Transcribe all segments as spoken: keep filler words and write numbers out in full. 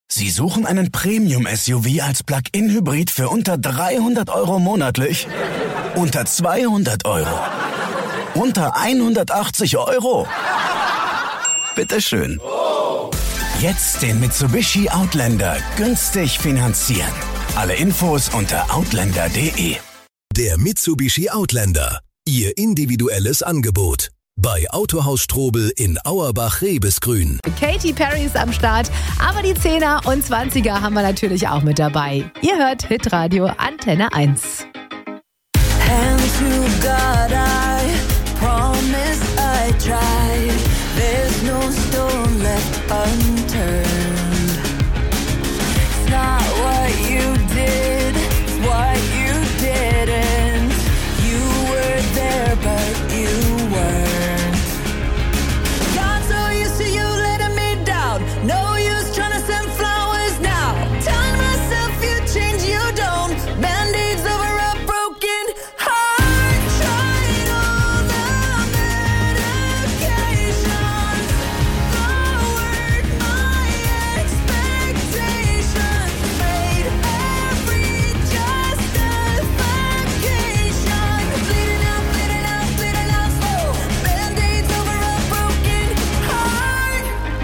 Sie suchen einen Premium-S U V als Plug-in-Hybrid für unter dreihundert Euro monatlich? Unter zweihundert Euro? Unter hundertachtzig Euro? Bitteschön. Jetzt den Mitsubishi Outlander günstig finanzieren. Alle Infos unter outlander punkt de. Der Mitsubishi Outlander. Ihr individuelles Angebot. Bei Autohaus Strobel in Auerbach-Rebesgrün. Katy Perry ist am Start, aber die Zehner und Zwanziger haben wir natürlich auch mit dabei. Ihr hört Hitradio Antenne eins. And to God I promise I tried. There's no stone left unturned. It's not what you did, it's what you didn't. You were there but you weren't. Got so used to you letting me down. No use trying to send flowers now. Telling myself you change, you don't. Band-aids over a broken heart. Tried all the medications. Lowered my expectations. Made every justification. Bleeding out, bleeding out, bleeding out slow. Band-aids over a broken heart.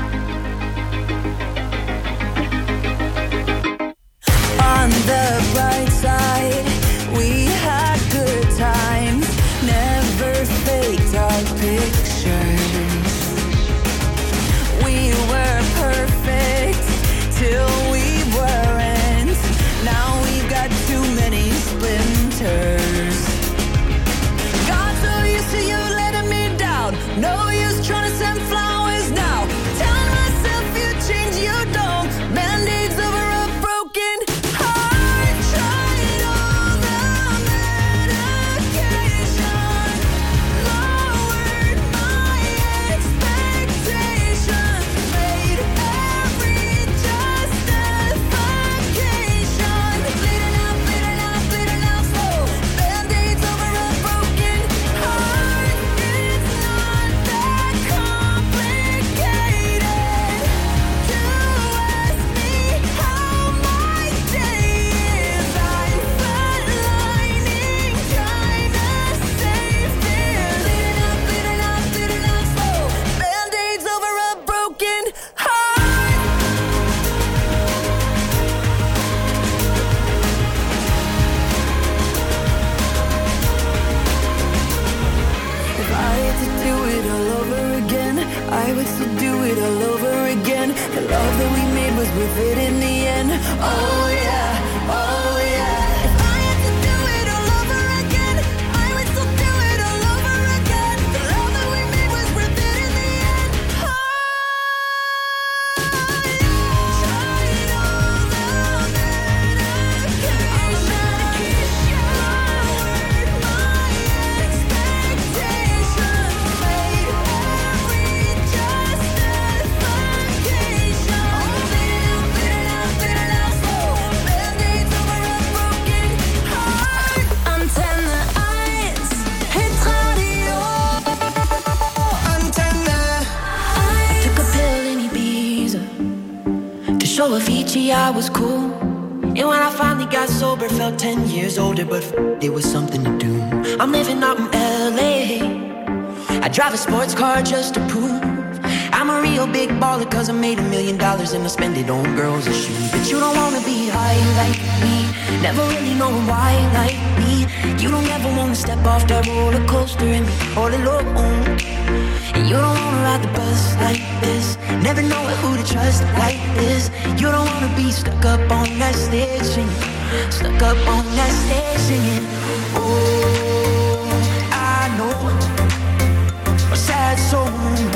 On the bright side, we had good times. Never faked our pictures. We were perfect till we weren't. Now we've got too many splinters. Got so used to you letting me down. No use trying to send flowers now. Telling myself you change, you don't. Band-aids over a broken heart. Tried all the medication. Lowered my expectations. Made every justification. Bleeding out, bleeding out, bleeding out slow. Band-aids over a broken heart. It's not that complicated to ask me how my day is. I'm flatlining, trying to save this. Bleeding out, bleeding out, bleeding out slow. Band-aids over a broken heart. If I had to do it all over again, I would still do it all over again. The love that we made was worth it in the end. Oh yeah, oh yeah. If I had to do it all over again, I would still do it all over again. The love that we made was worth it in the end. Oh yeah. Tried all the medication. Lowered my expectations. Made every justification. Bleeding out, bleeding out, bleeding out slow. Band-aids over a broken heart. Antenne eins, Hitradio. Antenne. I took a pill in Ibiza to show Avicii I was cool. And when I finally got sober, felt ten years older, but f- it was something to do. I'm living out in L A. I drive a sports car just to prove I'm a real big baller, cause I made a million dollars and I spend it on girls and shoes. But you don't wanna be high like me, never really knowing why like me. You don't ever wanna step off that roller coaster and be all alone. And you don't wanna ride the bus like this, never know who to trust like this. You don't wanna be stuck up on that stage singing, stuck up on that stage singing. Oh, I know a sad soul,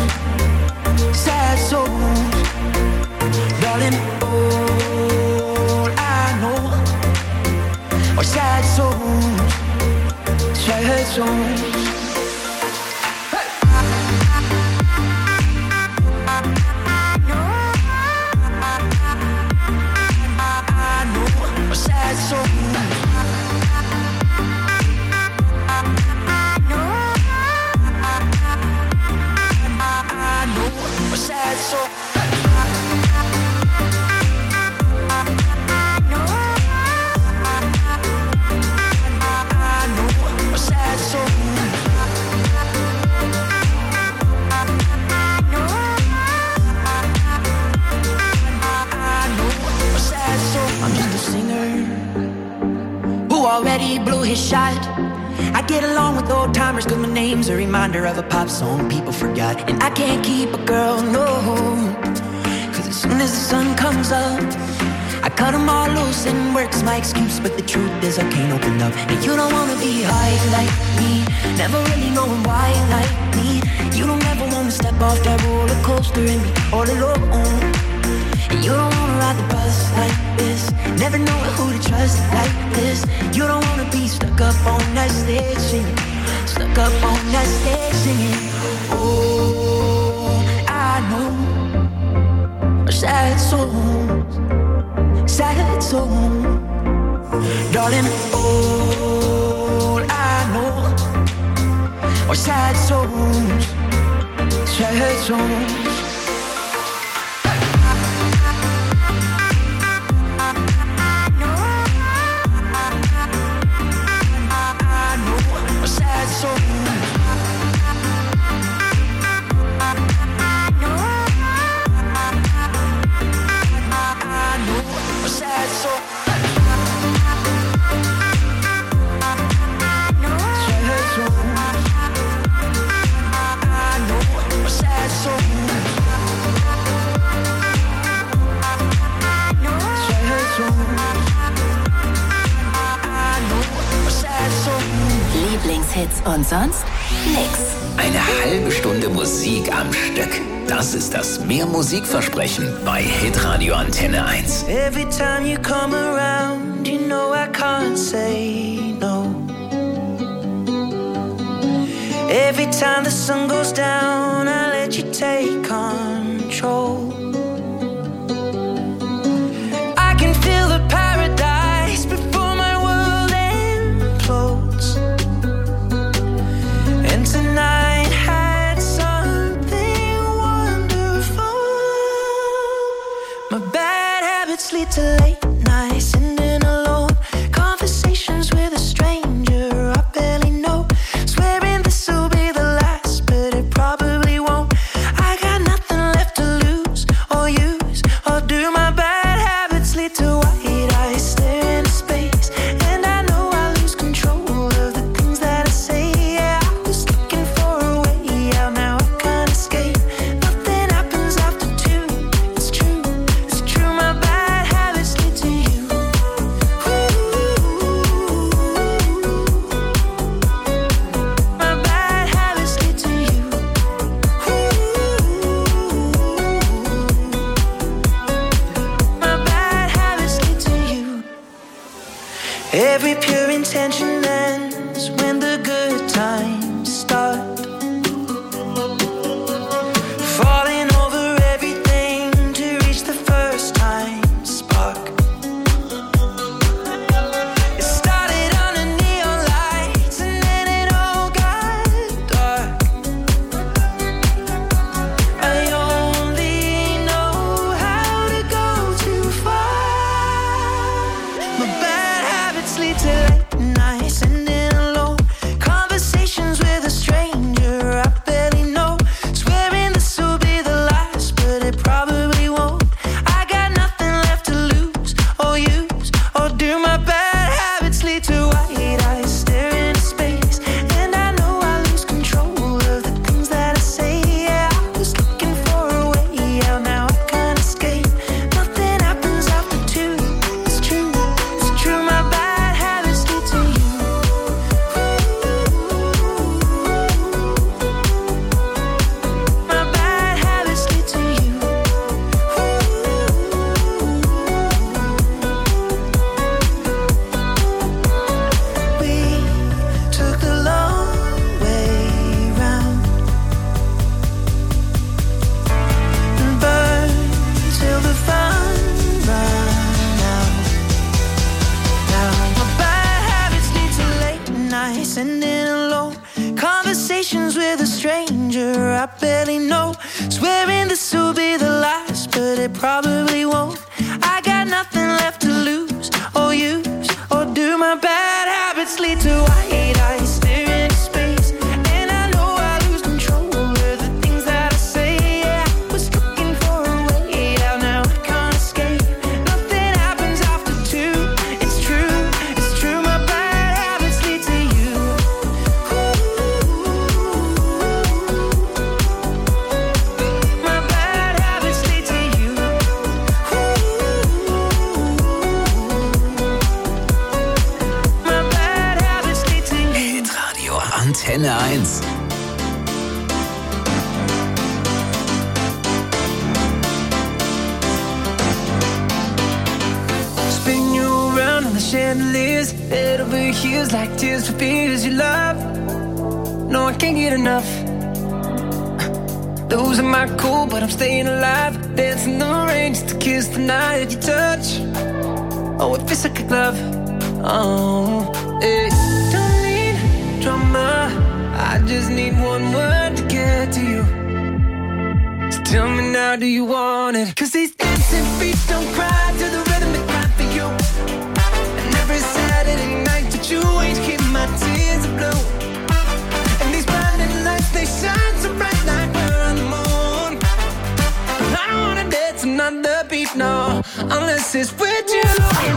sad soul, darling. All I know are sad souls, sad souls. already blew his shot. I get along with old timers cause my name's a reminder of a pop song people forgot. And I can't keep a girl, no, cause as soon as the sun comes up, I cut them all loose and work's my excuse. But the truth is I can't open up. And you don't wanna be high like me, never really knowing why like me. You don't ever wanna step off that roller coaster and be all alone. And you don't wanna ride the bus like this, never know who to trust like this. You don't wanna be stuck up on that stage singing, stuck up on that stage singing. Oh, I know sad songs, sad songs, darling. All I know are sad songs, sad songs. Lieblingshits und sonst nix. Eine halbe Stunde Musik am Stück. Das ist das Mehr-Musik-Versprechen bei Hitradio Antenne eins. Every time you come around, you know I can't say no. Every time the sun goes down, I let you take control. I can feel the paradise before my world implodes. And tonight had something wonderful. My bad habits lead to late nights, sitting alone, conversations with a stranger I barely know. Swearing this will be the last, but it probably won't. I got nothing left to lose or use or do. My bad habits lead to white eyes staring into space, and I know I lose control of the things that I say. Yeah, I was looking for a way out, now I can't escape. Nothing happens after two. It's true, it's true. My bad habits lead to you. My bad habits lead to you. My bad habits lead to you. Every pure intention ends when the good times start. Falling over everything to reach the first time spark. It started under neon lights and then it all got dark. I only know how to go too far. My bad habits lead to late nights, sitting alone, conversations with a stranger I barely know. Swearing this will be the last, but it probably won't. I got nothing left to lose or use or do. My bad habits lead to white eyes staring into space, and I know I lose control of the things that I say. Yeah, I was looking for a way out, now I can't escape. Nothing happens after two. It's true, it's true. My bad habits lead to you. My bad habits lead to you. We took the long way round and burned till the fun ran out. Now my bad habits lead to late nights, sitting alone, conversations with a stranger I barely know. Swearing this will be the last, but it probably won't. I got nothing left to lose or use or do. My bad habits lead to white eyes staring into space, and I know I lose control of the things that I say. Yeah, I was looking for a way out, now I can't escape. Nothing happens after two. It's true, it's true. My bad Antenne eins. Spin you around on the chandeliers, head over heels like tears for fears you love. No, I can't get enough. Losing my cool, but I'm staying alive. Dancing the rain just to kiss the night you touch. Oh, it feels like a glove. Oh, hey. Don't need drama, I just need one word to get to you. So tell me now, do you want it? Cause these dancing feet don't cry to the rhythm they cry for you. And every Saturday night that you ain't keep my tears are blue. And these blinding lights, they shine so bright like we're on the moon. I don't wanna dance another beat, no, unless it's with you.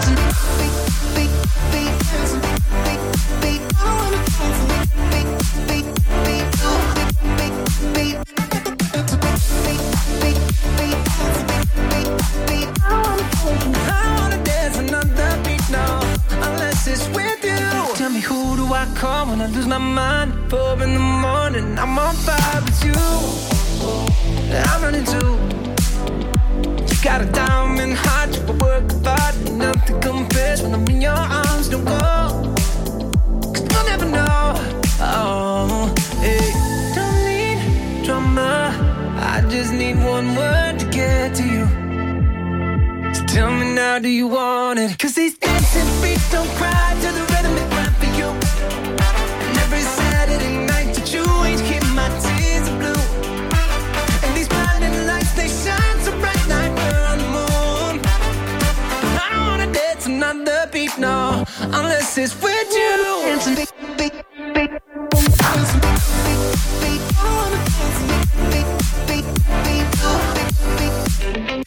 I call when I lose my mind. Four in the morning, I'm on fire with you. I'm running too. You got a diamond heart, you work hard. Nothing compares when I'm in your arms. Don't go, cause you'll never know. Oh, hey. Don't need drama, I just need one word to get to you. So tell me now, do you want it? Cause these dancing feet don't cry to the rhythm they cry for you. Every Saturday night that you ain't keep my tears are blue. And these blinding lights, they shine so bright like we're on the moon. I don't wanna dance another beat, no, unless it's with you. Dancing beat, beat, beat. Dancing beat, beat, beat. I wanna dance beat, beat, beat, beat. Beat, beat,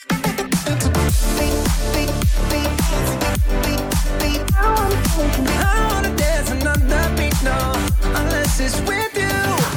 beat, beat. Beat, beat. I wanna dance another beat, no, unless it's with you.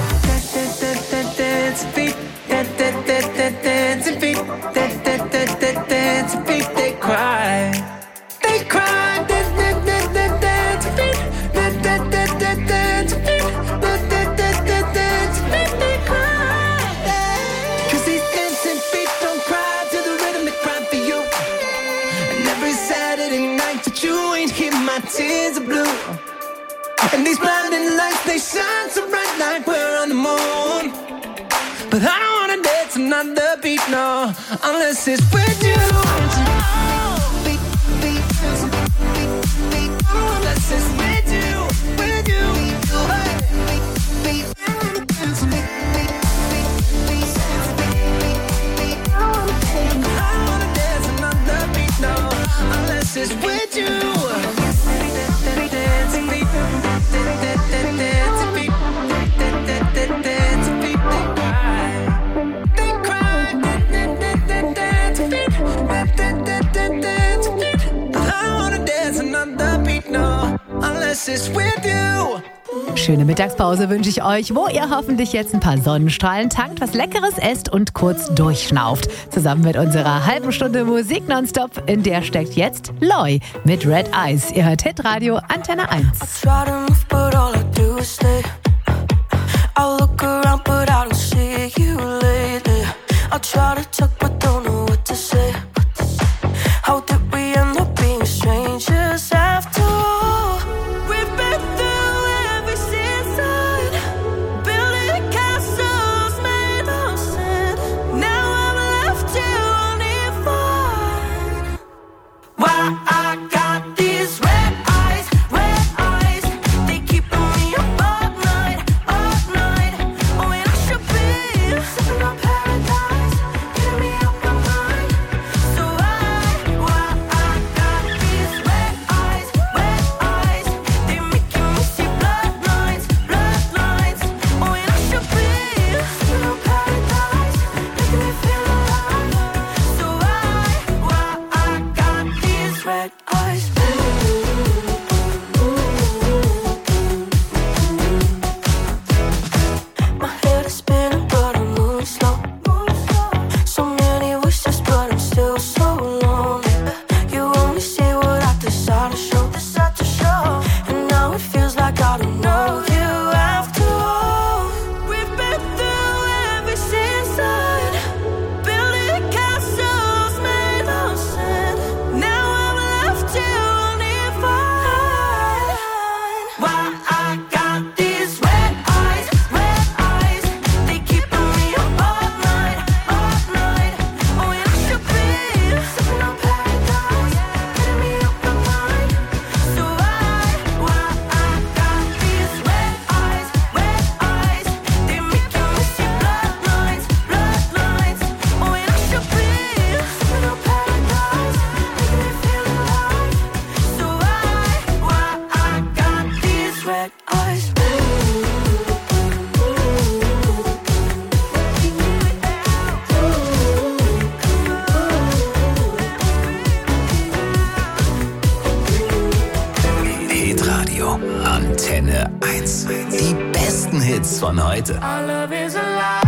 Dance feet, dance feet, dance feet. They cry, they cry. Dance feet, dance feet, dance feet. They cry. 'Cause these dancing feet don't cry to the rhythm they cry for you. And every Saturday night that you ain't here, my tears are blue. And these blinding lights, they shine so bright like we're on the moon. But I don't wanna dance another beat, no, unless it's with you. Beat, beat, beat, beat, unless it's with you, with you. Hey. Beat, beat, I don't wanna dance another beat, no, unless it's with you. Schöne Mittagspause wünsche ich euch, wo ihr hoffentlich jetzt ein paar Sonnenstrahlen tankt, was Leckeres esst und kurz durchschnauft. Zusammen mit unserer halben Stunde Musik nonstop, in der steckt jetzt Loy mit Red Eyes. Ihr hört Hitradio Antenne eins. Eyes. Antenne eins. Die besten Hits von heute. Our love is alive.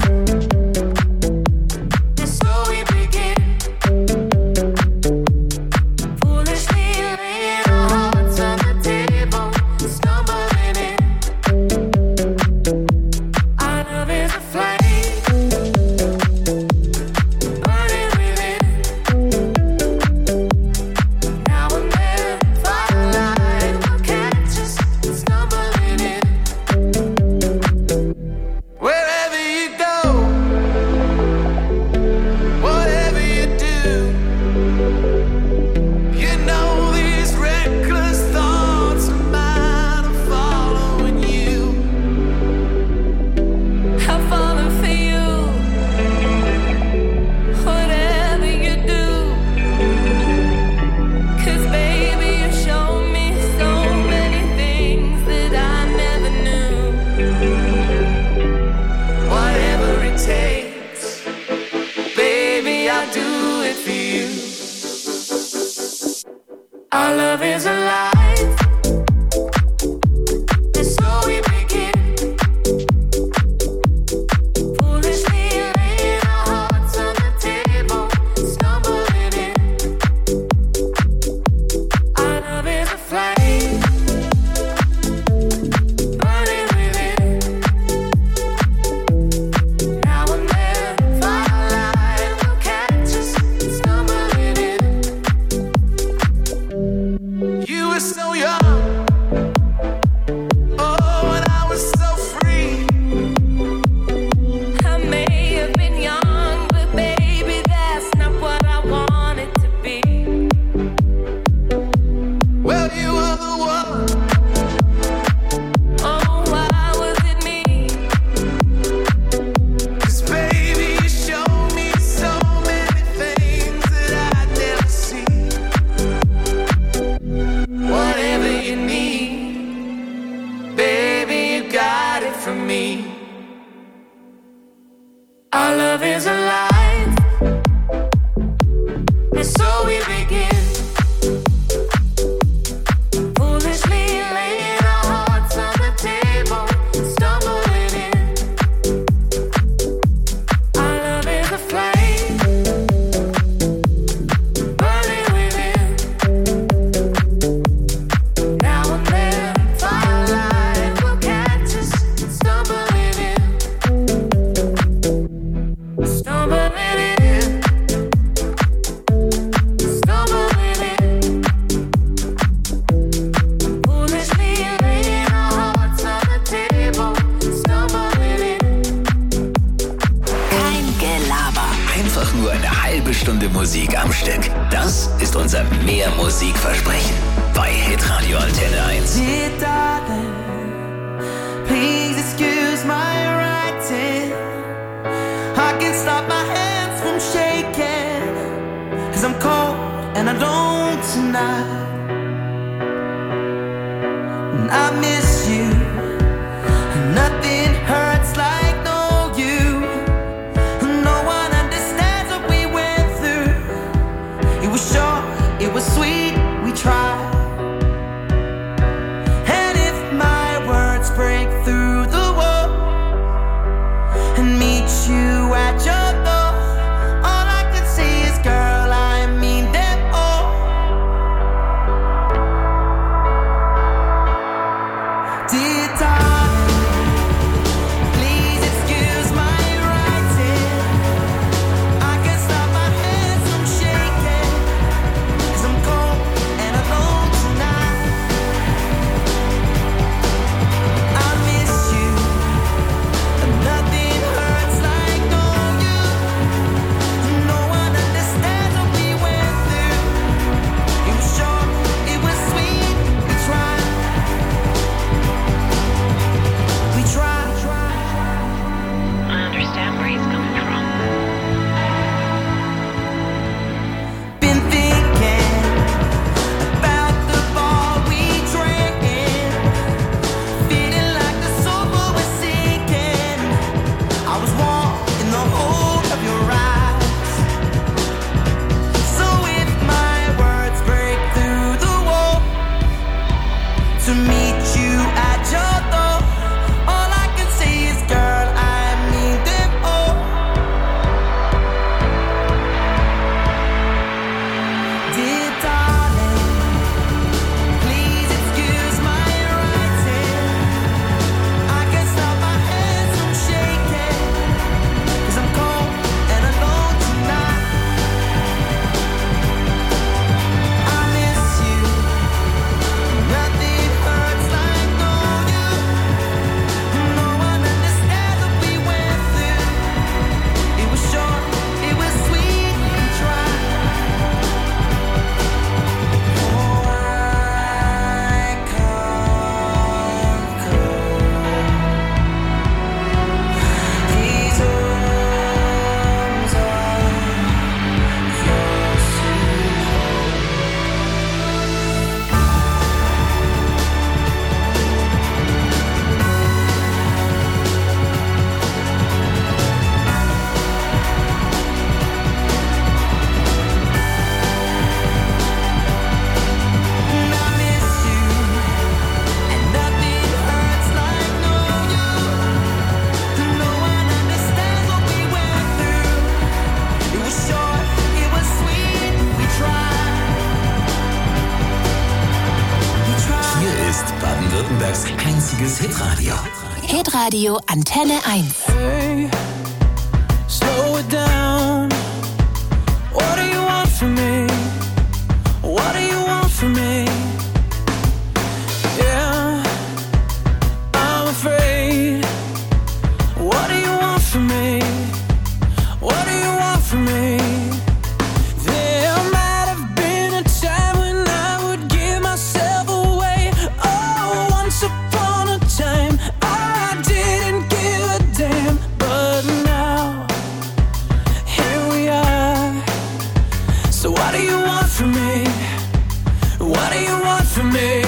Our love is alive. Our love is alive, and so we begin. Foolishly laying our hearts on the table, stumbling in. Our love is a flame, burning within. Now and then, firelight will catch us, stumbling in. Stumbling in, stumbling in. Foolishly laying our hearts on the table, stumbling in. Kein Gelaber. Einfach nur eine halbe Stunde Musik am Stück. Das ist unser Mehr-Musik-Versprechen bei Hitradio Antenne eins. Dear darling, please excuse my writing. I can't stop my hands from shaking, 'cause I'm cold and I don't tonight. And I miss you, nothing hurts like no you. No one understands what we went through. It was short, it was sweet, we tried. And if my words break through the wall and meet you at your door, all I can see is, girl, I mean them all. Dear darling, please excuse my writing. I can't stop my hands from shaking, 'cause I'm cold and I don't Baden-Württembergs einziges Hitradio. Hitradio Antenne eins. Hey, slow it down. What do you want from me? What do you want from me? Yeah, I'm afraid. What do you want from me? What do you want from me? There might have been a time when I would give myself away. Oh, once upon a time I didn't give a damn. But now, here we are. So what do you want from me? What do you want from me?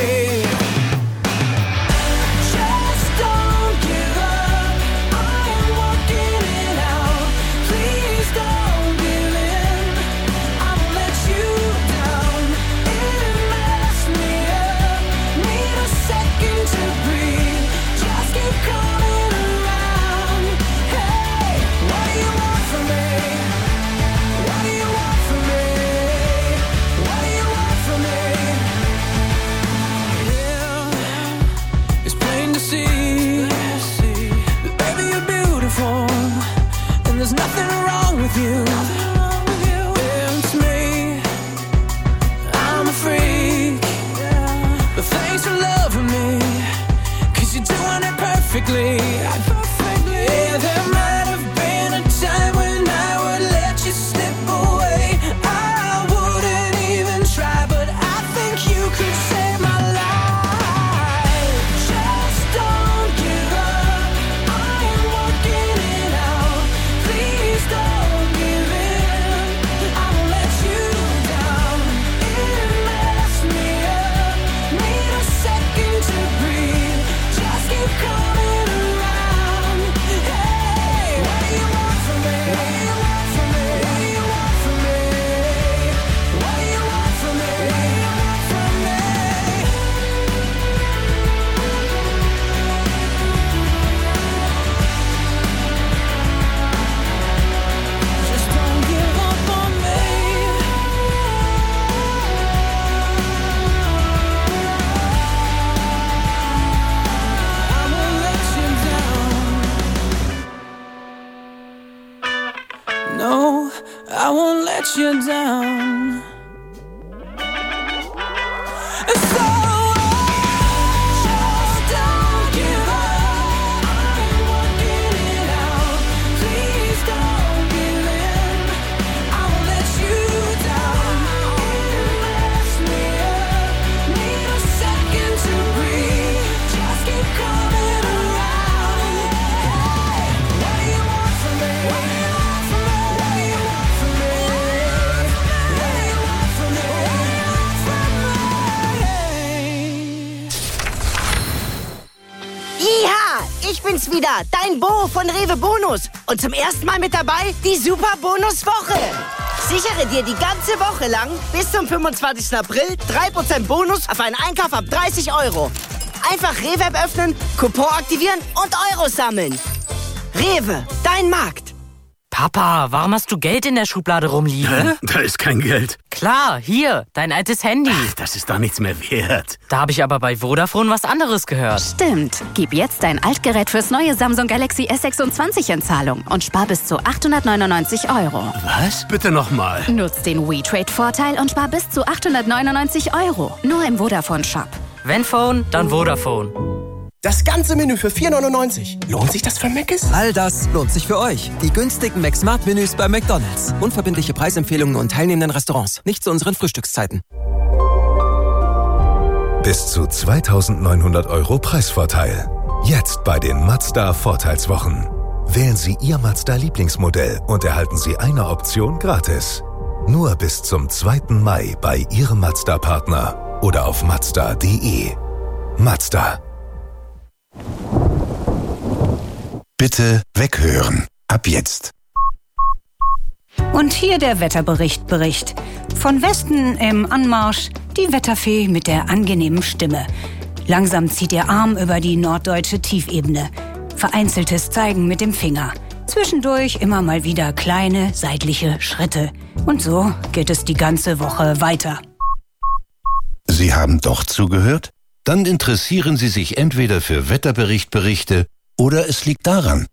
Just don't give up. I am working it out. Please don't give in. I won't let you down. It messed me up. Need a second to breathe. Just keep coming around. Hey, what do you want from me? What do you want from me? What do you want from me? Yeah, it's plain to see that baby you're beautiful, and there's nothing wrong with you. Yeah, it's me. I'm a freak, but thanks for loving me, 'cause you're doing it perfectly. Yeah, there might have been a time when I would let you slip away. I wouldn't even try, but I think you could save my life. Just don't give up. I am working it out. Please don't give in. I won't let you down. It messed me up. Need a second to breathe. Just keep coming around. Hey, what do you want from me? What do you want from me? What do you want from me? What do you want from me? What do you want from me? Just don't give up on me. I won't let you down. No, I won't let you down. So just don't give up. I'm working it out. Please don't give in. I won't let you down. It messed me up. Need a second to breathe. Just keep coming around. Hey, what do you want from me? What do you want from me? What do you want from me? What do you want from me? What do you want from me? Iha, ich bin's wieder, dein Bo von Rewe Bonus. Und zum ersten Mal mit dabei die Super Bonuswoche. Sichere dir die ganze Woche lang bis zum fünfundzwanzigsten April drei Prozent Bonus auf einen Einkauf ab dreißig Euro. Einfach Rewe-App öffnen, Coupon aktivieren und Euros sammeln. Rewe, dein Markt. Papa, warum hast du Geld in der Schublade rumliegen? Hä? Da ist kein Geld. Klar, hier, dein altes Handy. Ach, das ist doch nichts mehr wert. Da habe ich aber bei Vodafone was anderes gehört. Stimmt. Gib jetzt dein Altgerät fürs neue Samsung Galaxy S sechsundzwanzig in Zahlung und spar bis zu achthundertneunundneunzig Euro. Was? Bitte nochmal. Nutz den WeTrade-Vorteil und spar bis zu achthundertneunundneunzig Euro. Nur im Vodafone-Shop. Wenn Phone, dann Vodafone. Das ganze Menü für vier neunundneunzig. Lohnt sich das für Mc's? All das lohnt sich für euch. Die günstigen McSmart-Menüs bei McDonald's. Unverbindliche Preisempfehlungen und teilnehmenden Restaurants. Nicht zu unseren Frühstückszeiten. Bis zu zweitausendneunhundert Euro Preisvorteil. Jetzt bei den Mazda Vorteilswochen. Wählen Sie Ihr Mazda-Lieblingsmodell und erhalten Sie eine Option gratis. Nur bis zum zweiten Mai bei Ihrem Mazda-Partner oder auf mazda punkt de. Mazda. Bitte weghören. Ab jetzt. Und hier der Wetterbericht Bericht. Von Westen im Anmarsch die Wetterfee mit der angenehmen Stimme. Langsam zieht ihr Arm über die norddeutsche Tiefebene. Vereinzeltes Zeigen mit dem Finger. Zwischendurch immer mal wieder kleine seitliche Schritte. Und so geht es die ganze Woche weiter. Sie haben doch zugehört? Dann interessieren Sie sich entweder für Wetterberichtberichte oder es liegt daran.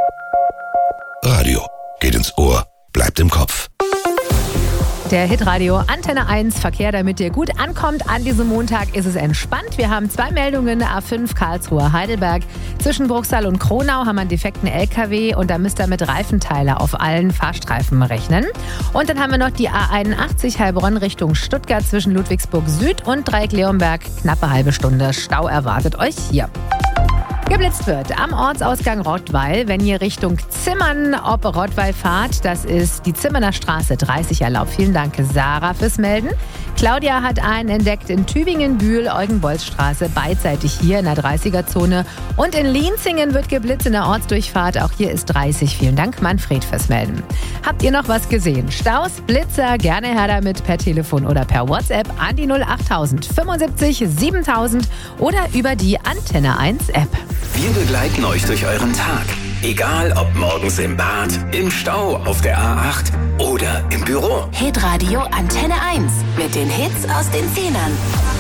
Radio geht ins Ohr, bleibt im Kopf. Der Hitradio Antenne eins Verkehr, damit ihr gut ankommt. An diesem Montag ist es entspannt. Wir haben zwei Meldungen, A fünf Karlsruhe Heidelberg. Zwischen Bruchsal und Kronau haben wir einen defekten L K W und da müsst ihr mit Reifenteile auf allen Fahrstreifen rechnen. Und dann haben wir noch die A einundachtzig Heilbronn Richtung Stuttgart zwischen Ludwigsburg Süd und Dreieck-Leonberg. Knappe halbe Stunde Stau erwartet euch hier. Geblitzt wird am Ortsausgang Rottweil, wenn ihr Richtung Zimmern ob Rottweil fahrt. Das ist die Zimmerner Straße dreißig erlaubt. Vielen Dank, Sarah, fürs Melden. Claudia hat einen entdeckt in Tübingen, Bühl, Eugen-Bolz-Straße, beidseitig hier in der dreißiger-Zone. Und in Lienzingen wird geblitzt in der Ortsdurchfahrt. Auch hier ist dreißig. Vielen Dank, Manfred, fürs Melden. Habt ihr noch was gesehen? Staus, Blitzer, gerne her damit per Telefon oder per WhatsApp an die null achttausend fünfundsiebzig siebentausend oder über die Antenne eins App. Wir begleiten euch durch euren Tag. Egal ob morgens im Bad, im Stau, auf der A acht oder im Büro. Hitradio Antenne eins mit den Hits aus den Zehnern.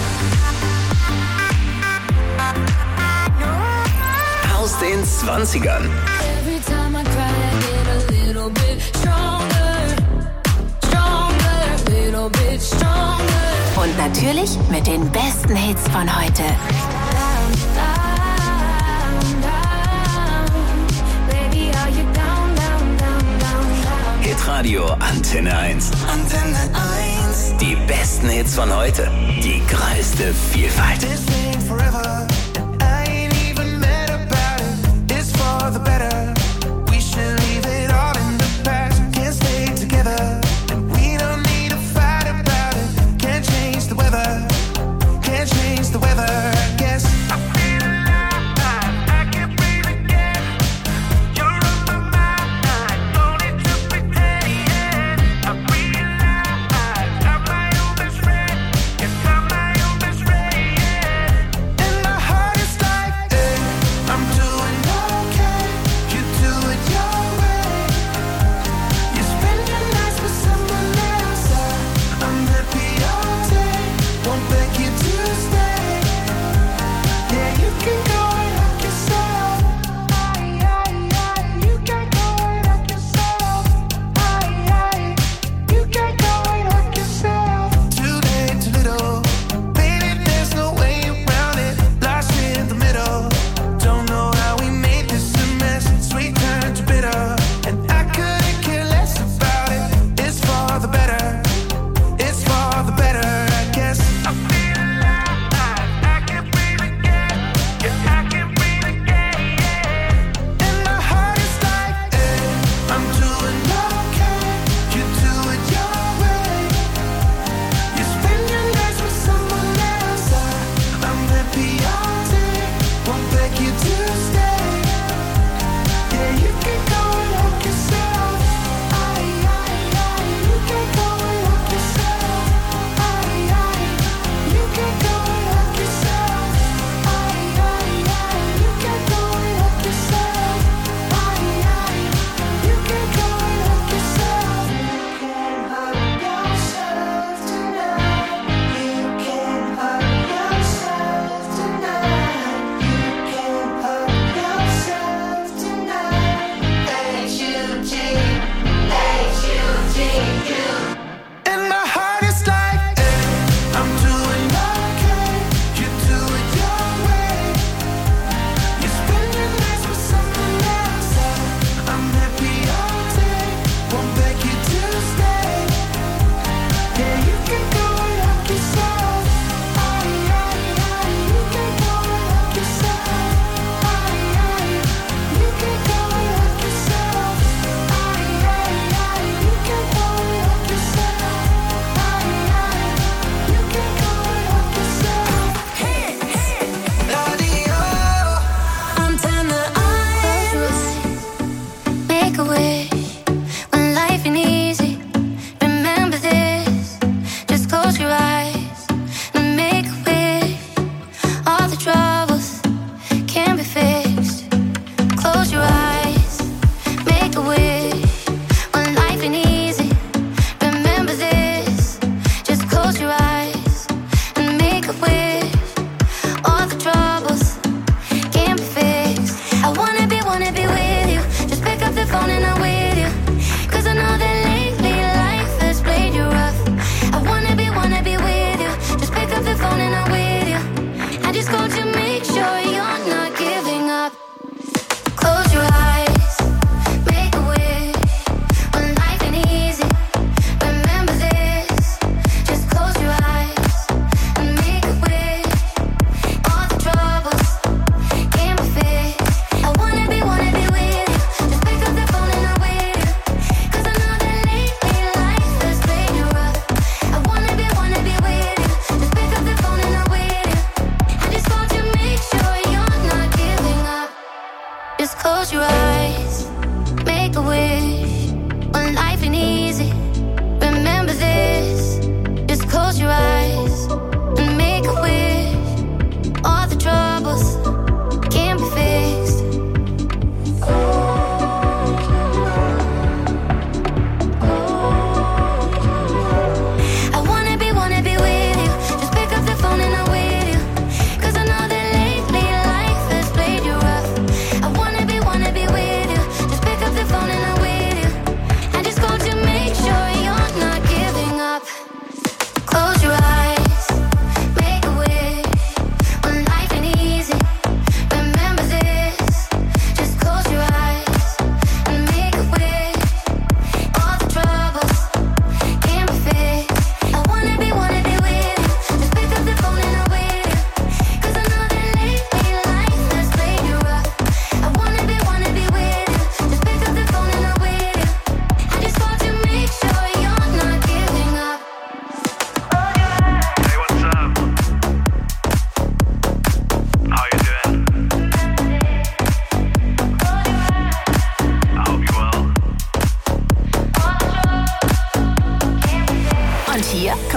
Aus den Zwanzigern. Und natürlich mit den besten Hits von heute. Hitradio Antenne eins. Antenne eins. Die besten Hits von heute. Die größte Vielfalt. In my heart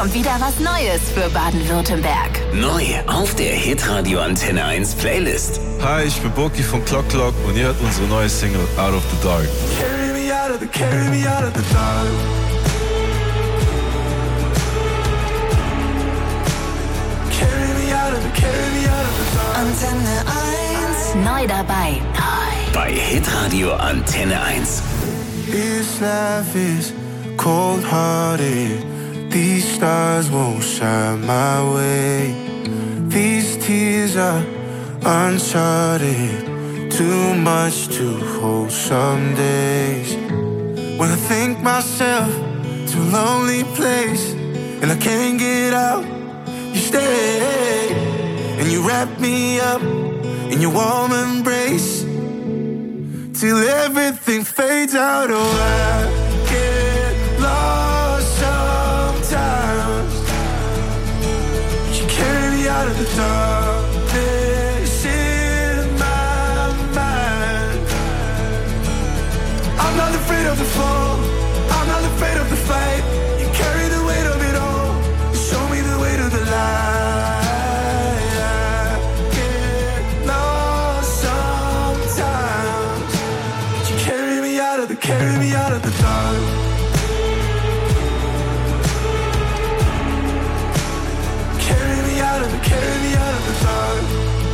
kommt wieder was Neues für Baden-Württemberg. Neu auf der Hitradio Antenne eins Playlist. Hi, ich bin Boki von Clock Clock und ihr hört unsere neue Single Out of the Dark. Carry me out of the, carry me out of the dark. Carry me out of the, carry me out of the dark. Antenne eins. Neu dabei. Neu. Bei Hitradio Antenne eins. This life is cold-hearted. These stars won't shine my way. These tears are uncharted. Too much to hold some days. When I think myself to a lonely place and I can't get out, you stay and you wrap me up in your warm embrace till everything fades out. Oh, I get lost sometimes. You carry me out of the darkness in my mind. I'm not afraid of the fall, I'm not afraid of the fight. You carry the weight of it all, you show me the way to the light. Carry me out of the dark. Carry me out of the, carry me out of the dark.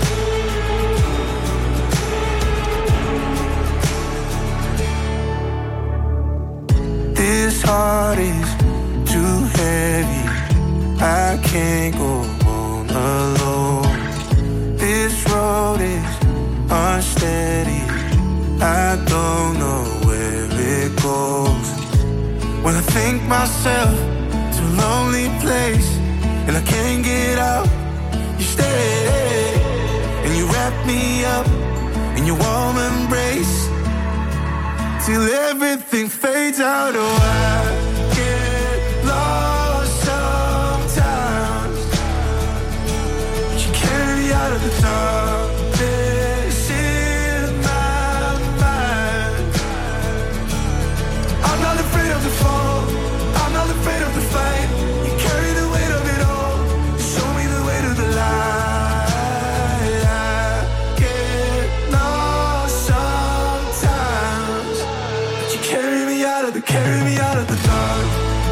This heart is too heavy. I can't go on alone. This road is unsteady. I don't know it goes. When I think myself to a lonely place and I can't get out, you stay and you wrap me up in your warm embrace till everything fades out. Oh, I get lost sometimes. You carry me out of the dark. Carry me out of the dark.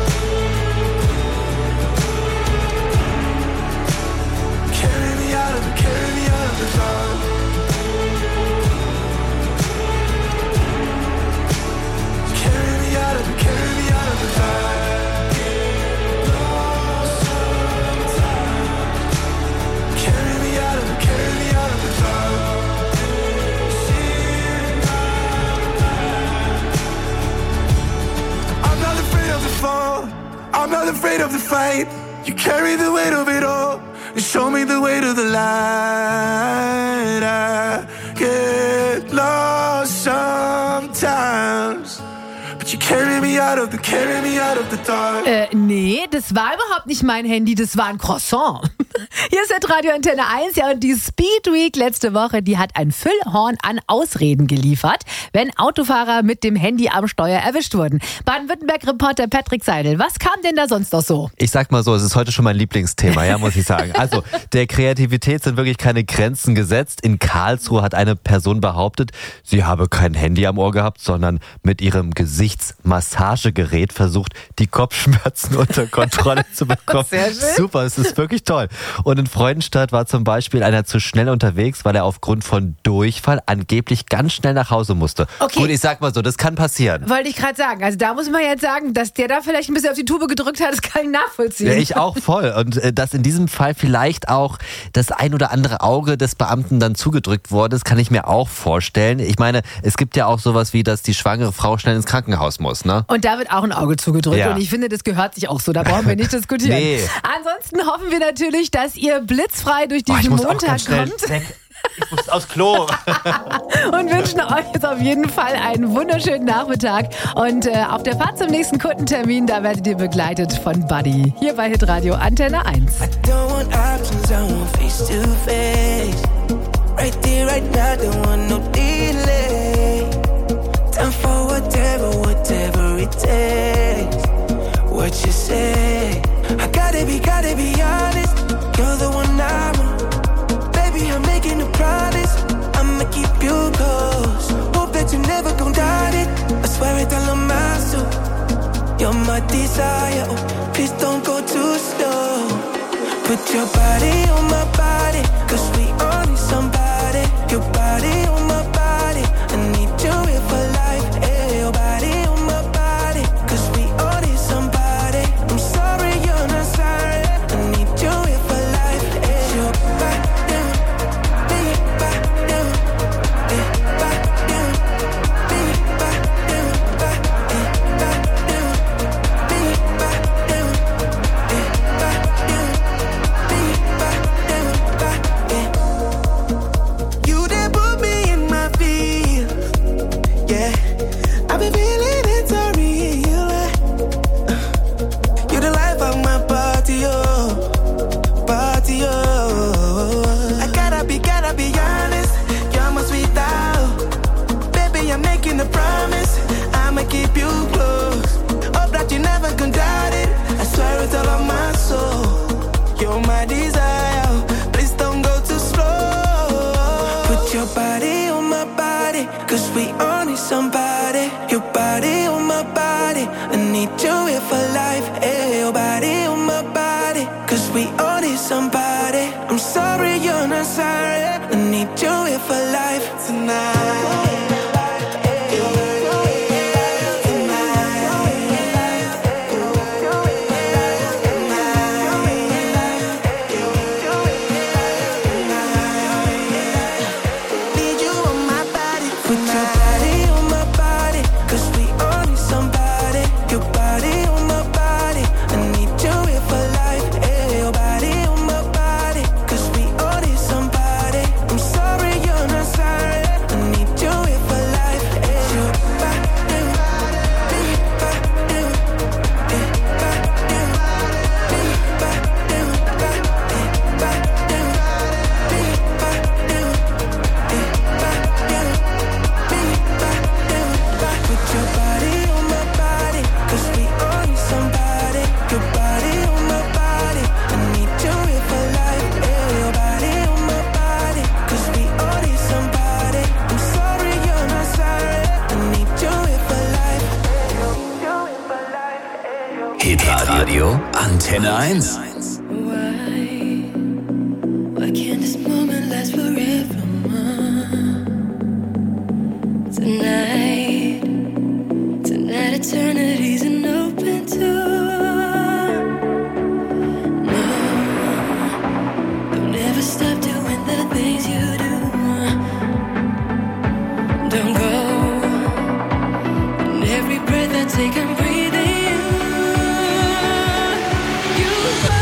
Carry me out of the, carry me out of the dark. Carry me out of the, carry me out of the dark. Carry me out of the, carry me out of the dark. I'm not afraid of the fight. You carry the weight of it all and show me the way to the light. I get lost sometimes, but you carry me out of the, carry me out of the dark. Äh, nee, das war überhaupt nicht mein Handy, das war ein Croissant. Hier ist der Radio Antenne eins, ja, und die Speed Week letzte Woche, die hat ein Füllhorn an Ausreden geliefert, wenn Autofahrer mit dem Handy am Steuer erwischt wurden. Baden-Württemberg-Reporter Patrick Seidel, was kam denn da sonst noch so? Ich sag mal so, es ist heute schon mein Lieblingsthema, ja, muss ich sagen. Also, der Kreativität sind wirklich keine Grenzen gesetzt. In Karlsruhe hat eine Person behauptet, sie habe kein Handy am Ohr gehabt, sondern mit ihrem Gesichtsmassagegerät versucht, die Kopfschmerzen unter Kontrolle zu bekommen. Sehr schön. Super, es ist wirklich toll. Und in Freudenstadt war zum Beispiel einer zu schnell unterwegs, weil er aufgrund von Durchfall angeblich ganz schnell nach Hause musste. Okay. Gut, ich sag mal so, das kann passieren. Wollte ich gerade sagen. Also da muss man jetzt sagen, dass der da vielleicht ein bisschen auf die Tube gedrückt hat, das kann ich nachvollziehen. Ja, ich auch voll. Und äh, dass in diesem Fall vielleicht auch das ein oder andere Auge des Beamten dann zugedrückt wurde, das kann ich mir auch vorstellen. Ich meine, es gibt ja auch sowas wie, dass die schwangere Frau schnell ins Krankenhaus muss, ne? Und da wird auch ein Auge zugedrückt. Ja. Und ich finde, das gehört sich auch so. Da brauchen wir nicht diskutieren. Nee. Ansonsten hoffen wir natürlich, dass ihr blitzfrei durch Boah, diesen ich muss auch Montag ganz schnell kommt. weg. Ich muss aufs Klo. Und wünschen euch jetzt auf jeden Fall einen wunderschönen Nachmittag. Und äh, auf der Fahrt zum nächsten Kundentermin, da werdet ihr begleitet von Buddy. Hier bei Hitradio Antenne eins. I don't want options, I want face to face. Right there, right now, don't want no delay. Time for whatever, whatever it takes. What you say, I got it. Gotta be, gotta be honest. You're the one I want. Baby, I'm making a promise. I'ma keep you close. Hope that you never gon' doubt it. I swear it all on my soul. You're my desire. Oh, please don't go too slow. Put your body on my body, cause we all need somebody. Your body on my body, I need you here for life. Hey, your body on my body, cause we all need somebody. I'm sorry you're not sorry, I need you here for life. Hey, your body, baby, body, baby, body, baby, body, you did put me in my feet. Yeah, I've been feeling it, sorry. You're the life of my party, oh, party, oh. I gotta be, gotta be honest. You're my sweet out. Baby, I'm making a promise. I'ma keep you close. Hope that you never can doubt it. I swear it's all on my soul. You're my desire. Please don't go too slow. Put your body on my body, cause we all need somebody. Your body on my body, I need you here for life. Hey, your body on my body, cause we all need somebody. I'm sorry you're not sorry, I need you here for life tonight. Need you on my body, put your body on my body, cause we all need somebody. Your body on my body, I need you here for life. Hey, your body on my body, cause we all need somebody. I'm sorry you're not sorry, I need you here for life. Hey, your body, baby, body, baby, body, baby, put your body on my body, cause we all need somebody. Your body on my body, I need you here for life. Hey, your body on my body, cause we all need somebody. I'm sorry you're not sorry, I need you here for life. Hitradio Antenne eins. Why can't this moment last forever? Tonight, tonight eternity's an open door. No, don't ever stop doing the things you do. Don't go, and every breath I take I'm breathing you. You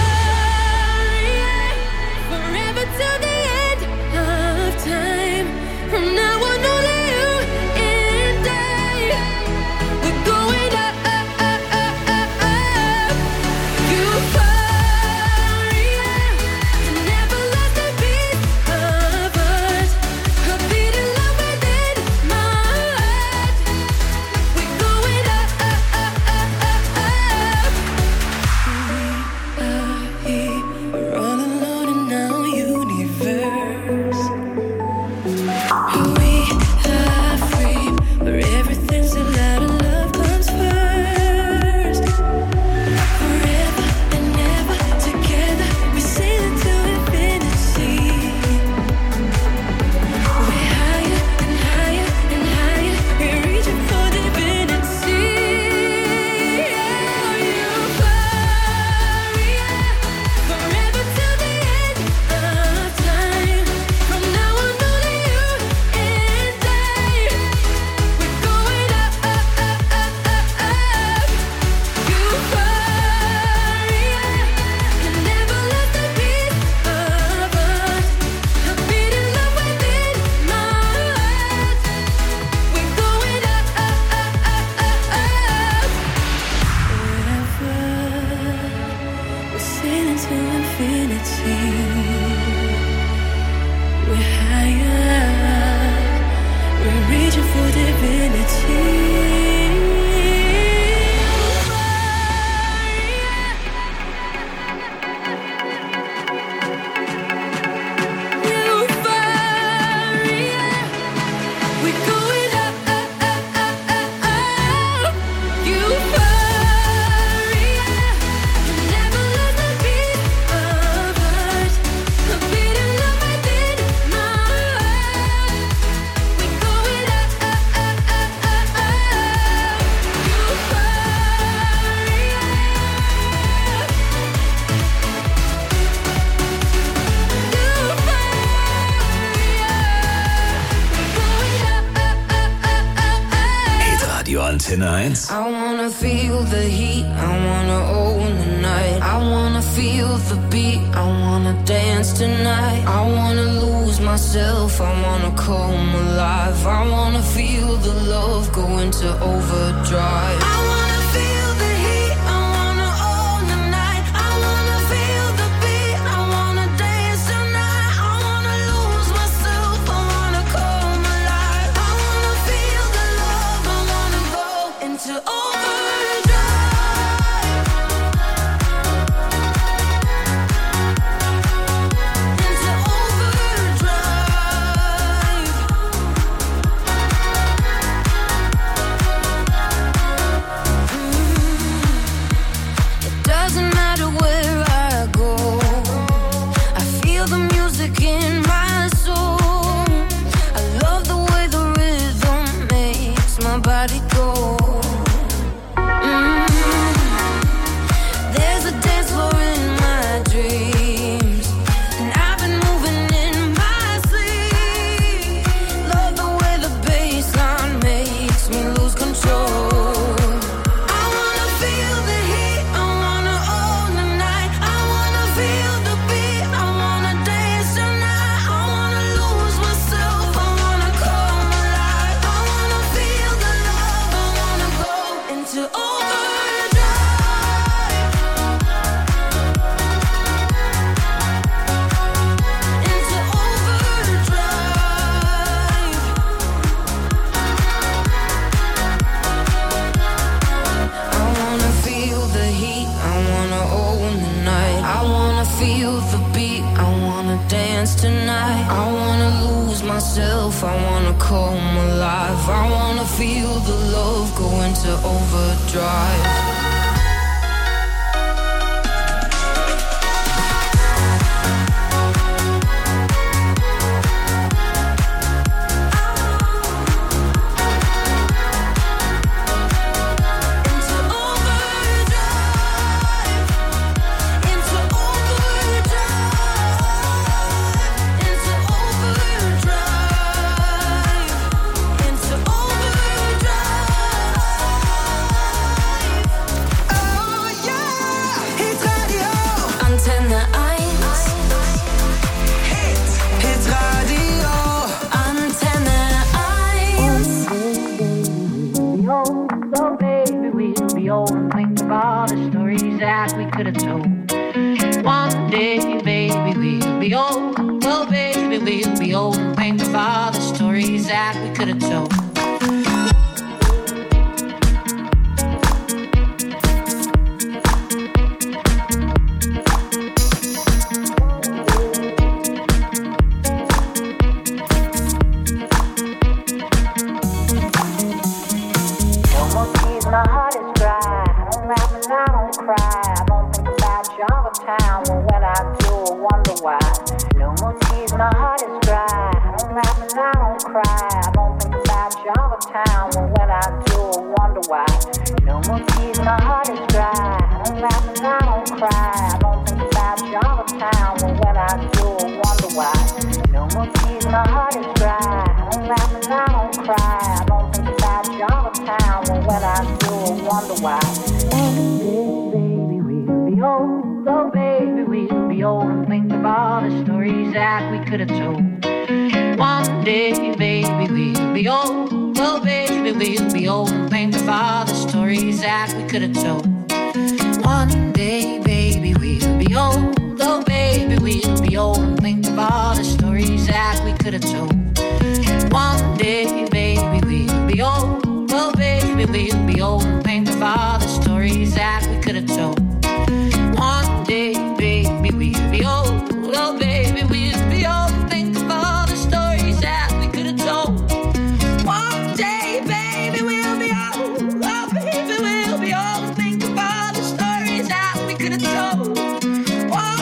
are forever till the end of time. From now on only you and I. We're going up, up, up, up, up, up. Euphoria, never lost a piece of us. Antenne eins. I wanna feel the heat, I wanna own the night. I wanna feel the beat, I wanna dance tonight. I wanna lose myself, I wanna come alive. I wanna feel the love go into overdrive. I wanna feel the heat, I wanna own the night. I wanna feel the beat, I wanna dance tonight. I wanna lose myself, I wanna come alive. I wanna feel the love, I wanna go into overdrive. Into overdrive. It doesn't matter where I go, I feel the music in my soul. I love the way the rhythm makes my body go. Mm. There's a dance floor in my dreams, and I've been moving in my sleep. Love the way the bass line makes me lose control. I wanna feel the heat, I wanna own the night. I wanna feel the beat, I wanna dance tonight. I wanna lose myself, I wanna come alive. I wanna feel the love, I wanna go into overdrive. Into overdrive. I wanna feel the heat, I wanna own the night. I wanna feel the beat, I wanna dance tonight. I wanna lose myself, I wanna come alive. I wanna feel the love go into overdrive. Into overdrive. Into overdrive. Into overdrive. Into overdrive. Oh yeah, Hit Radio. Antenne eins. Hit, Hit Radio. Antenne eins. Be old, so baby, we'll be old and think of all the stories that we could have told. One day, baby, we'll be old. Oh, baby, we'll be old and think of all the stories that we could have told. No more tears, my heart is dry. I don't laugh and I don't cry. I don't think about you all the time. Well, when I do, I wonder why. No more tears, my heart is dry. I don't laugh and I don't cry. I don't think about you all the time. Well, when I do, I wonder why. No more tears, my heart is dry. I don't laugh and I don't cry. I don't think about you all the time. Well, when I do, I wonder why. No more tears, my heart is dry. I don't laugh and I don't cry. I don't think about you all the time. Well, when I do, I wonder why. One day, baby, we'll be old. Oh, baby, we'll be old and think of all the stories that we could have told. One day, baby, we'll be old. Oh, baby, we'll be old and think of all the stories that we could have told. One day, baby, we'll be old. Oh, baby, we'll be old and think of all the stories that we could have told. One day, baby, we'll be old. Oh, baby, we'll be old and think of all the stories that we could have told. One day, baby, we'll be old. Oh, baby, we'll be old and think of all the stories that we could have told. One day, baby, we'll be old. Oh, baby, we'll be old and think of all the stories that we could have told. One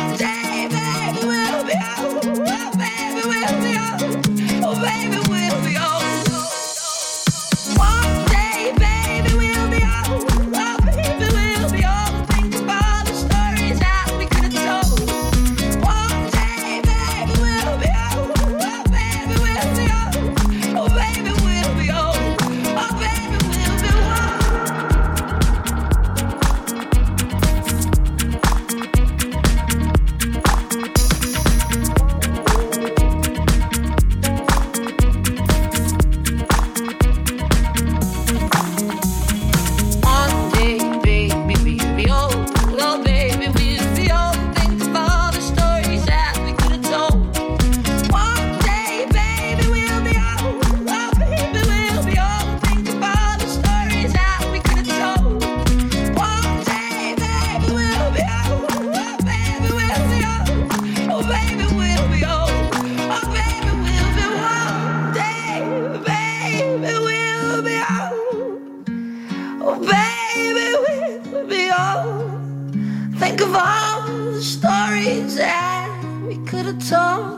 could have told.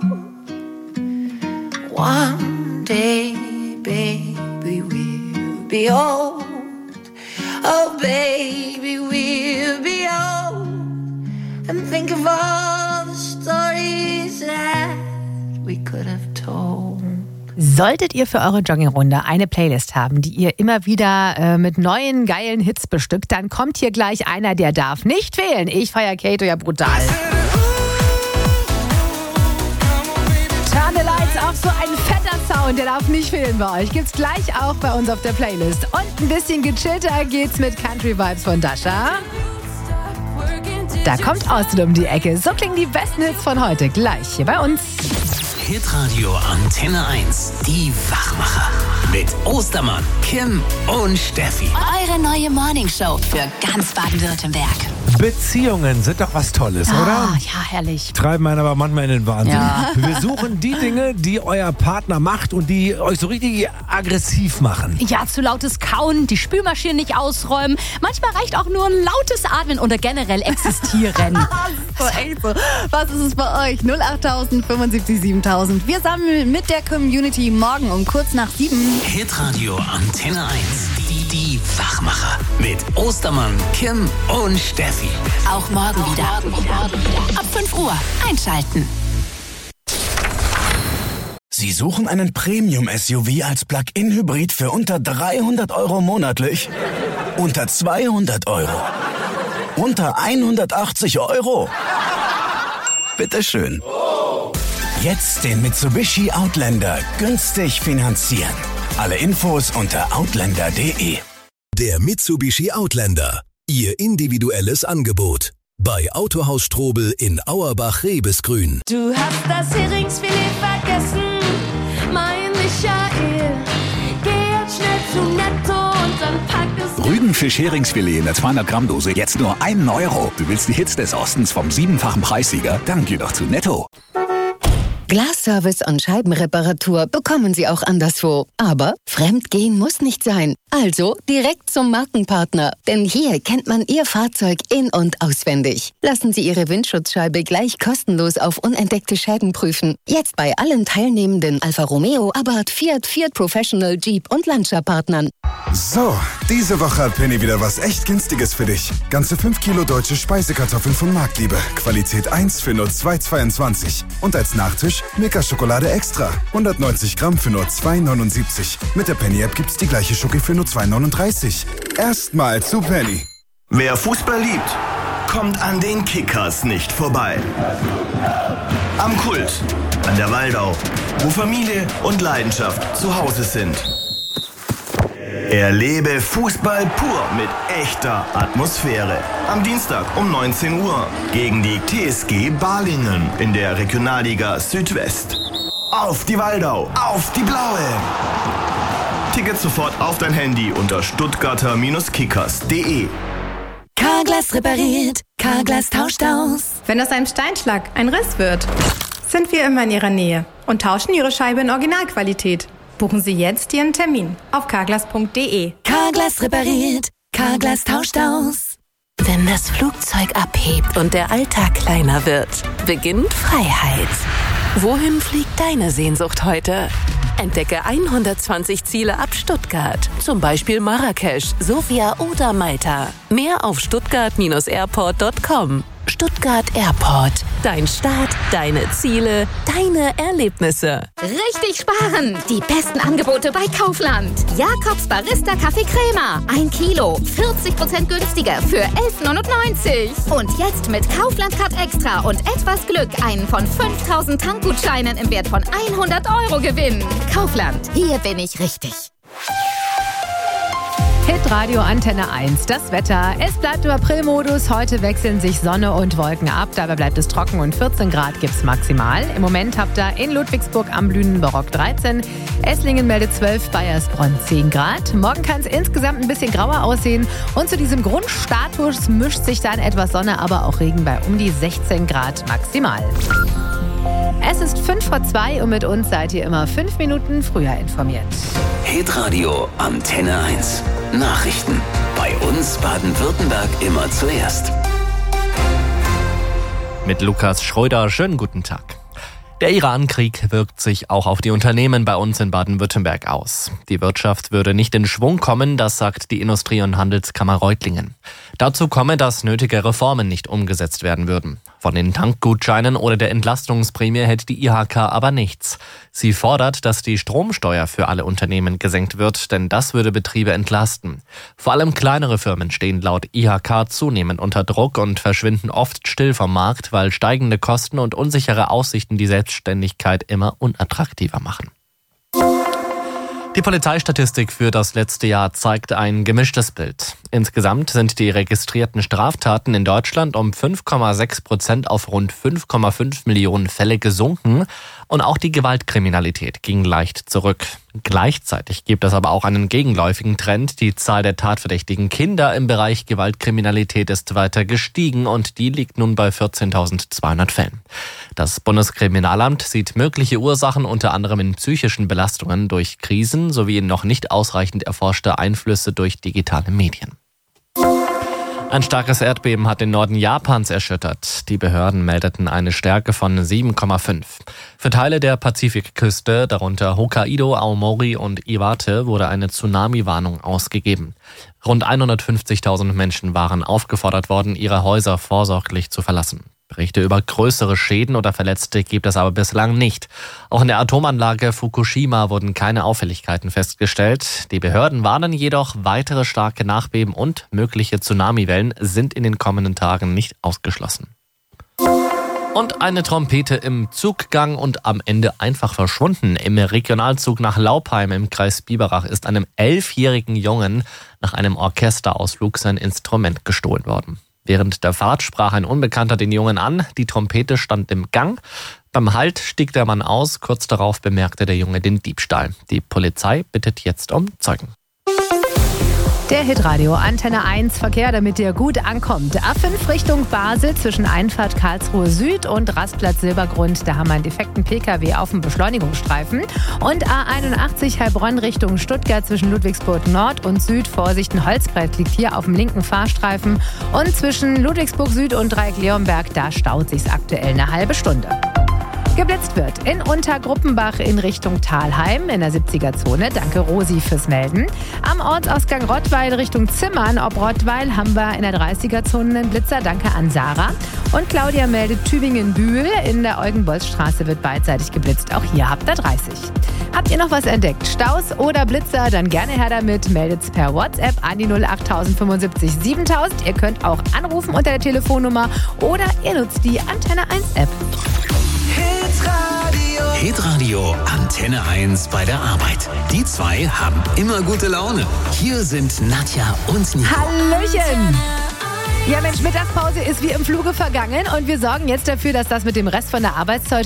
One day, baby, we'll be old. Oh, baby, we'll be old. And think of all the stories that we could have told. Solltet ihr für eure Joggingrunde eine Playlist haben, die ihr immer wieder äh, mit neuen, geilen Hits bestückt, dann kommt hier gleich einer, der darf nicht fehlen. Ich feiere Kato ja brutal. Turn the Lights, auch so ein fetter Sound, der darf nicht fehlen bei euch. Gibt's gleich auch bei uns auf der Playlist. Und ein bisschen gechillter geht's mit Country Vibes von Dasha. Da kommt Austin um die Ecke. So klingen die besten Hits von heute gleich hier bei uns. Hitradio Antenne eins, die Wachmacher. Mit Ostermann, Kim und Steffi. Eure neue Morningshow für ganz Baden-Württemberg. Beziehungen sind doch was Tolles, Ah, oder? ja, herrlich. Treiben einen aber manchmal in den Wahnsinn. Ja. Wir suchen die Dinge, die euer Partner macht und die euch so richtig aggressiv machen. Ja, zu lautes Kauen, die Spülmaschine nicht ausräumen. Manchmal reicht auch nur ein lautes Atmen oder generell existieren. So, echt so. Was ist es bei euch? null acht fünfundsiebzig siebentausend. Wir sammeln mit der Community morgen um kurz nach sieben. Hitradio Antenne eins, die, die Wachmacher. Mit Ostermann, Kim und Steffi. Auch morgen wieder. Ab fünf Uhr einschalten. Sie suchen einen Premium-S U V als Plug-in-Hybrid für unter dreihundert Euro monatlich? Unter zweihundert Euro? Unter hundertachtzig Euro? Bitteschön. Jetzt den Mitsubishi Outlander günstig finanzieren. Alle Infos unter outlander punkt de. Der Mitsubishi Outlander. Ihr individuelles Angebot. Bei Autohaus Strobel in Auerbach-Rebesgrün. Du hast das Heringsfilet vergessen, mein Michael. Geh jetzt schnell zu Netto und dann pack es. Rügenfisch-Heringsfilet in der zweihundert Gramm Dose jetzt nur einen Euro. Du willst die Hits des Ostens vom siebenfachen Preissieger? Dann geh doch zu Netto. Glasservice und Scheibenreparatur bekommen Sie auch anderswo. Aber fremdgehen muss nicht sein. Also direkt zum Markenpartner. Denn hier kennt man Ihr Fahrzeug in- und auswendig. Lassen Sie Ihre Windschutzscheibe gleich kostenlos auf unentdeckte Schäden prüfen. Jetzt bei allen teilnehmenden Alfa Romeo, Abarth, Fiat, Fiat Professional, Jeep und Lancia-Partnern. So, diese Woche hat Penny wieder was echt Günstiges für dich. Ganze fünf Kilo deutsche Speisekartoffeln von Marktliebe. Qualität eins für nur zwei Euro zweiundzwanzig. Und als Nachtisch Milka-Schokolade extra. hundertneunzig Gramm für nur zwei Euro neunundsiebzig. Mit der Penny-App gibt's die gleiche Schoki für nur zwei Euro neununddreißig. Erstmal zu Penny. Wer Fußball liebt, kommt an den Kickers nicht vorbei. Am Kult, an der Waldau, wo Familie und Leidenschaft zu Hause sind. Erlebe Fußball pur mit echter Atmosphäre. Am Dienstag um neunzehn Uhr gegen die T S G Balingen in der Regionalliga Südwest. Auf die Waldau, auf die Blaue! Ticket sofort auf dein Handy unter stuttgarter Kickers punkt de. Carglass repariert, Carglass tauscht aus. Wenn aus einem Steinschlag ein Riss wird, sind wir immer in Ihrer Nähe und tauschen Ihre Scheibe in Originalqualität. Buchen Sie jetzt Ihren Termin auf carglass punkt de. Carglass repariert, Carglass tauscht aus. Wenn das Flugzeug abhebt und der Alltag kleiner wird, beginnt Freiheit. Wohin fliegt deine Sehnsucht heute? Entdecke hundertzwanzig Ziele ab Stuttgart. Zum Beispiel Marrakesch, Sofia oder Malta. Mehr auf stuttgart airport punkt com. Stuttgart Airport. Dein Start, deine Ziele, deine Erlebnisse. Richtig sparen! Die besten Angebote bei Kaufland. Jakobs Barista Kaffee Crema. Ein Kilo. vierzig Prozent günstiger für elf neunundneunzig. Und jetzt mit Kaufland Card Extra und etwas Glück einen von fünftausend Tankgutscheinen im Wert von hundert Euro gewinnen. Kaufland. Hier bin ich richtig. Hitradio Antenne eins, das Wetter. Es bleibt im Aprilmodus. Heute wechseln sich Sonne und Wolken ab. Dabei bleibt es trocken und vierzehn Grad gibt's maximal. Im Moment habt ihr in Ludwigsburg am blühenden Barock dreizehn. Esslingen meldet zwölf, Bayersbronn zehn Grad. Morgen kann es insgesamt ein bisschen grauer aussehen. Und zu diesem Grundstatus mischt sich dann etwas Sonne, aber auch Regen bei um die sechzehn Grad maximal. Es ist fünf vor zwei und mit uns seid ihr immer fünf Minuten früher informiert. Hitradio Antenne eins. Nachrichten. Bei uns Baden-Württemberg immer zuerst. Mit Lukas Schröder, schönen guten Tag. Der Iran-Krieg wirkt sich auch auf die Unternehmen bei uns in Baden-Württemberg aus. Die Wirtschaft würde nicht in Schwung kommen, das sagt die Industrie- und Handelskammer Reutlingen. Dazu komme, dass nötige Reformen nicht umgesetzt werden würden. Von den Tankgutscheinen oder der Entlastungsprämie hält die I H K aber nichts. Sie fordert, dass die Stromsteuer für alle Unternehmen gesenkt wird, denn das würde Betriebe entlasten. Vor allem kleinere Firmen stehen laut I H K zunehmend unter Druck und verschwinden oft still vom Markt, weil steigende Kosten und unsichere Aussichten die Selbstständigkeit immer unattraktiver machen. Die Polizeistatistik für das letzte Jahr zeigt ein gemischtes Bild. Insgesamt sind die registrierten Straftaten in Deutschland um fünf Komma sechs Prozent auf rund fünf Komma fünf Millionen Fälle gesunken und auch die Gewaltkriminalität ging leicht zurück. Gleichzeitig gibt es aber auch einen gegenläufigen Trend. Die Zahl der tatverdächtigen Kinder im Bereich Gewaltkriminalität ist weiter gestiegen und die liegt nun bei vierzehntausendzweihundert Fällen. Das Bundeskriminalamt sieht mögliche Ursachen unter anderem in psychischen Belastungen durch Krisen sowie in noch nicht ausreichend erforschte Einflüsse durch digitale Medien. Ein starkes Erdbeben hat den Norden Japans erschüttert. Die Behörden meldeten eine Stärke von sieben Komma fünf. Für Teile der Pazifikküste, darunter Hokkaido, Aomori und Iwate, wurde eine Tsunami-Warnung ausgegeben. Rund hundertfünfzigtausend Menschen waren aufgefordert worden, ihre Häuser vorsorglich zu verlassen. Berichte über größere Schäden oder Verletzte gibt es aber bislang nicht. Auch in der Atomanlage Fukushima wurden keine Auffälligkeiten festgestellt. Die Behörden warnen jedoch, weitere starke Nachbeben und mögliche Tsunamiwellen sind in den kommenden Tagen nicht ausgeschlossen. Und eine Trompete im Zuggang und am Ende einfach verschwunden. Im Regionalzug nach Laupheim im Kreis Biberach ist einem elfjährigen Jungen nach einem Orchesterausflug sein Instrument gestohlen worden. Während der Fahrt sprach ein Unbekannter den Jungen an, die Trompete stand im Gang. Beim Halt stieg der Mann aus, kurz darauf bemerkte der Junge den Diebstahl. Die Polizei bittet jetzt um Zeugen. Der Hitradio Antenne eins Verkehr, damit ihr gut ankommt. A fünf Richtung Basel zwischen Einfahrt Karlsruhe Süd und Rastplatz Silbergrund. Da haben wir einen defekten Pkw auf dem Beschleunigungsstreifen. Und A einundachtzig Heilbronn Richtung Stuttgart zwischen Ludwigsburg Nord und Süd. Vorsicht, ein Holzbrett liegt hier auf dem linken Fahrstreifen. Und zwischen Ludwigsburg Süd und Dreieck Leonberg, da staut sich's aktuell eine halbe Stunde. Geblitzt wird in Untergruppenbach in Richtung Thalheim in der siebziger-Zone. Danke Rosi fürs Melden. Am Ortsausgang Rottweil Richtung Zimmern ob Rottweil haben wir in der dreißiger-Zone einen Blitzer. Danke an Sarah. Und Claudia meldet Tübingen-Bühl. In der Eugen-Bolz-Straße wird beidseitig geblitzt. Auch hier habt ihr dreißig. Habt ihr noch was entdeckt? Staus oder Blitzer? Dann gerne her damit. Meldet's per WhatsApp an die null acht fünfundsiebzig siebentausend. Ihr könnt auch anrufen unter der Telefonnummer oder ihr nutzt die Antenne eins App. Hitradio. Hitradio Antenne eins bei der Arbeit. Die zwei haben immer gute Laune. Hier sind Nadja und Nico. Hallöchen! Ja Mensch, Mittagspause ist wie im Fluge vergangen und wir sorgen jetzt dafür, dass das mit dem Rest von der Arbeitszeit